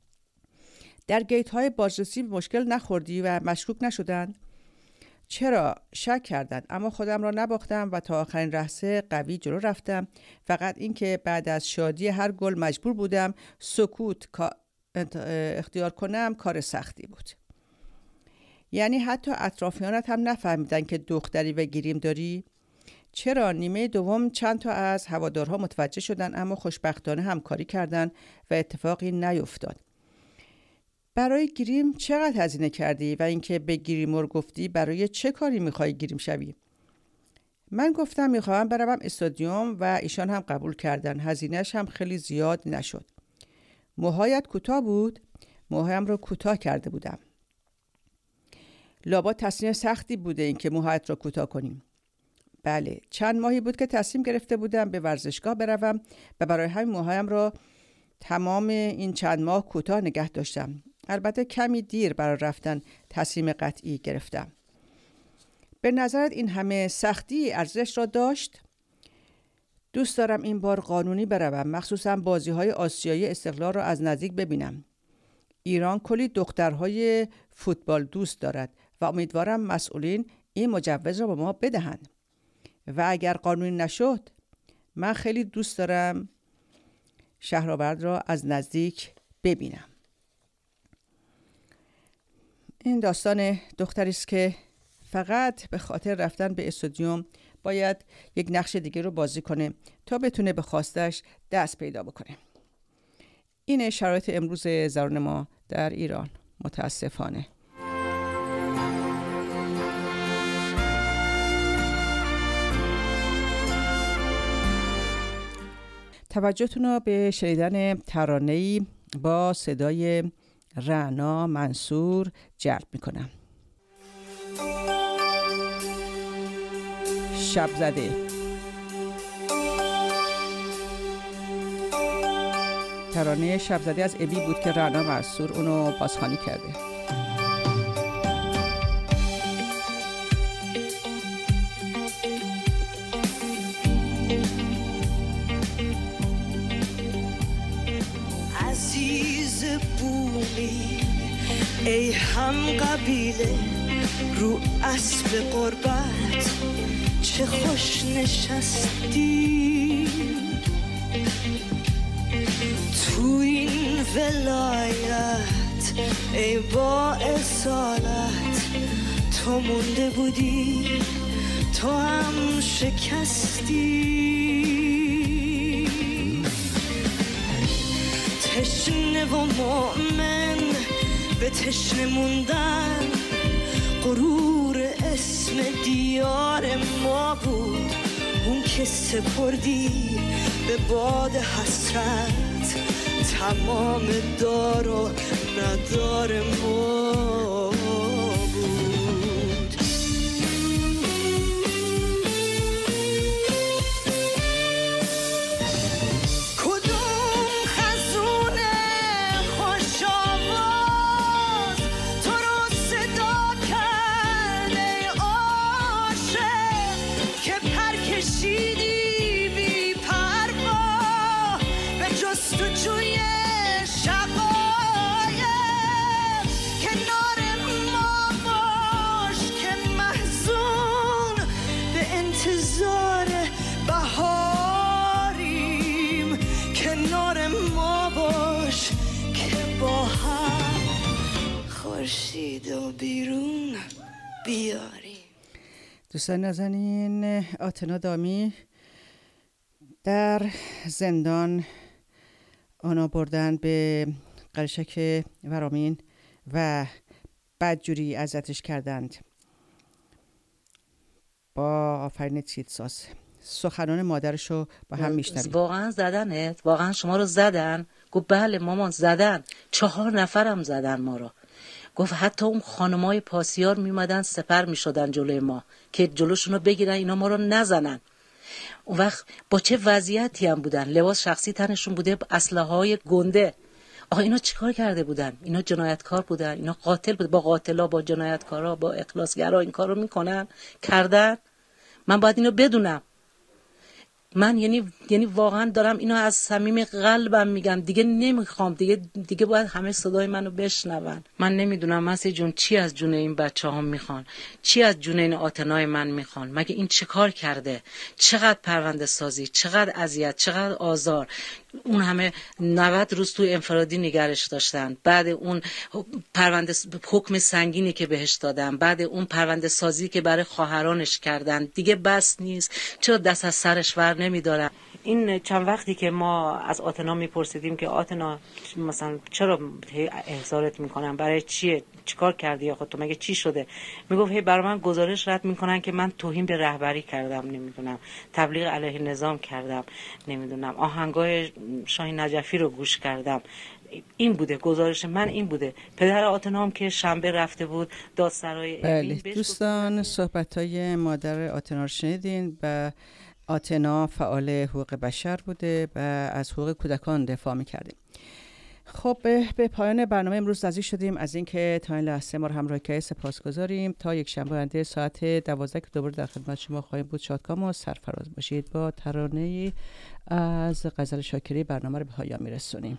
در گیت های بازرسی مشکل نخوردی و مشکوک نشدند؟ چرا؟ شک کردند، اما خودم را نباختم و تا آخرین لحظه قوی جلو رفتم. فقط این که بعد از شادی هر گل مجبور بودم سکوت اختیار کنم کار سختی بود. یعنی حتی اطرافیانت هم نفهمیدن که دختری و گریم داری؟ چرا؟ نیمه دوم چند تا از هوادارها متوجه شدن، اما خوشبختانه همکاری کردن و اتفاقی نیفتاد. برای گریم چقدر هزینه کردی و اینکه به گریمور گفتی برای چه کاری میخوای گریم شوی؟ من گفتم میخوام بروم استادیوم و ایشان هم قبول کردن. هزینه‌اش هم خیلی زیاد نشد. موهایت کوتاه بود؟ موهایم رو کوتاه کرده بودم. لابد تصمیم سختی بوده این که موهایت رو کوتاه کنیم. بله، چند ماهی بود که تصمیم گرفته بودم به ورزشگاه بروم و برای همین موهایم رو تمام این چند ماه کوتاه نگه داشتم. البته کمی دیر برای رفتن تصمیم قطعی گرفتم. به نظرت این همه سختی ارزش را داشت؟ دوست دارم این بار قانونی بروم، مخصوصا بازی‌های آسیایی استقلال را از نزدیک ببینم. ایران کلی دخترهای فوتبال دوست دارد و امیدوارم مسئولین این مجوز را به ما بدهند. و اگر قانونی نشد، من خیلی دوست دارم شهرآورد را از نزدیک ببینم. این داستان دختری است که فقط به خاطر رفتن به استادیوم باید یک نقش دیگه رو بازی کنه تا بتونه به خواستش دست پیدا بکنه. این شرایط امروز زنان ما در ایران، متاسفانه. توجهتون رو به شنیدن ترانه‌ای با صدای رعنا منصور جلب میکنم. شب زده. ترانه شب زده از ابی بود که رعنا منصور اونو بازخوانی کرده. عزیز بومی ای هم قبیله رو اسب قربت چه خوش نشستی تو این ولایت ای با اصالت تو مونده بودی تو هم شکستی تشنه و مؤمن به تشنه موندن غرور اسم دیار ما بود اون که سپردی به باد حسرت تمام دار و ندار ما بود. کدوم خزون خوش آواز تو رو صدا کرده عاشق که پر کشیدی بی پروا به جستجوی شقایق کنار ما باش که محزون به انتظار بهاریم کنار ما باش که با هم خورشید و بیرون بیاریم. دوستان نازنین، آتنا دامی در زندان آنها بردن به قلشک ورامین و بدجوری اذیتش کردند با آفرین تیتساس. سخنان مادرشو با هم میشنویم. واقعا زدنت؟ واقعا شما رو زدن؟ گفت بله مامان زدن، چهار نفرم زدن ما رو. گفت حتی اون خانمای پاسیار میمدن سپر میشدن جلوی ما که جلوشونو بگیرن اینا ما رو نزنن. اون وقت با چه وضعیتی هم بودن، لباس شخصی تنشون بوده، اسلحه های گنده. آقا اینا چیکار کرده بودن؟ اینا جنایتکار بودن، اینا قاتل بود. با قاتلا، با جنایتکارا، با اخلاصگرا این کارو میکنن، کردن. من باید اینو بدونم. من یعنی یعنی واقعا دارم اینو از صمیم قلبم میگم، دیگه نمیخوام، دیگه دیگه باید همه صدای منو بشنون. من نمیدونم مسیح جون چی از جون این بچه‌ها میخوان، چی از جون این آتنای من میخوان. مگه این چه کار کرده؟ چقدر پرونده سازی، چقدر اذیت، چقدر آزار. اون همه نود روز توی انفرادی نگرش داشتن، بعد اون پرونده حکم سنگینی که بهش دادن، بعد اون پرونده سازی که برای خواهرانش کردن، دیگه بس نیست. چرا دست از سرش ور نمیدارن؟ این چند وقتی که ما از آتنا میپرسیدیم که آتنا مثلا چرا احضارت میکنن، برای چیه، چیکار کردی یا خود تو، مگه چی شده؟ میگفت هی برای من گزارش رد میکنن که من توهین به رهبری کردم، نمیدونم تبلیغ علیه نظام کردم، نمیدونم آهنگای شاهین نجفی رو گوش کردم. این بوده گزارش من، این بوده. پدر آتنا هم که شنبه رفته بود دادسرای. بله دوستان، صحبت‌های مادر آتنا رو شنیدین. و آتنا فعال حقوق بشر بوده و از حقوق کودکان دفاع می‌کرده. خب به پایان برنامه امروز نزدیک شدیم. از اینکه تا این لحظه ما رو همراهی کردید سپاسگزاریم. تا یک شنبه آینده ساعت دوازده که دوباره در خدمت شما خواهیم بود. شادکام و سرفراز باشید. با ترانه‌ای از غزل شاکری برنامه رو به پایان میرسونیم.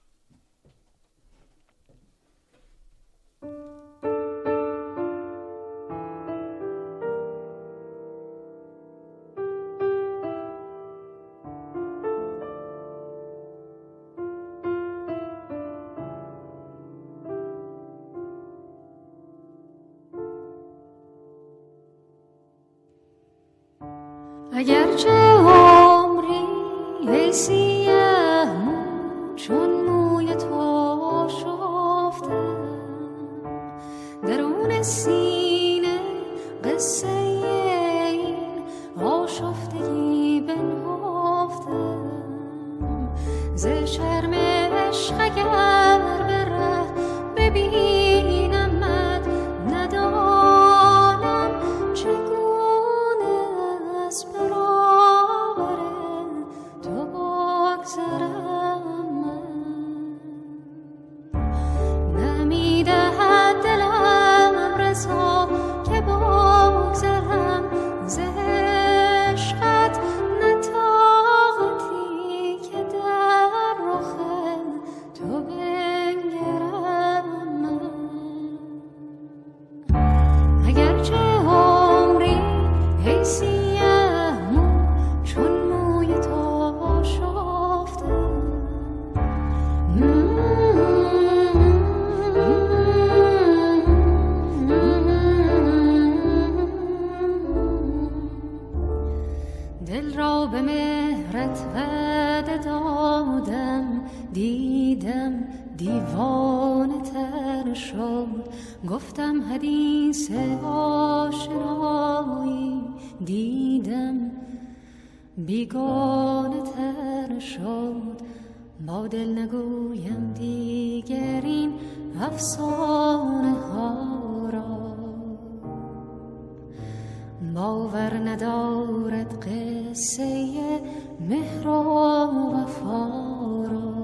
اگرچه عمری ای سیه مو چون موی تو شفتم، درون سینه قصه این آشفتگی بنهفتم. ز شرم عشق اگر به ره ببینمت ندانم چگونه از برابر تو بگذرم من. را به مهرت وعده دادم، دیدم دیوانه تر شد. گفتم حدیث آشنایی، دیدم بیگانه تر شد. با دل نگویم دیگر این افسانه ها را، باور ندارد قصه مهر و وفا را.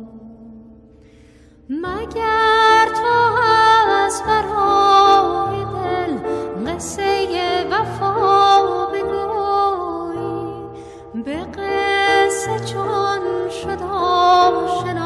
مگر تو از برای دل قصه وفا بگویی، به قصه چون شد آشنا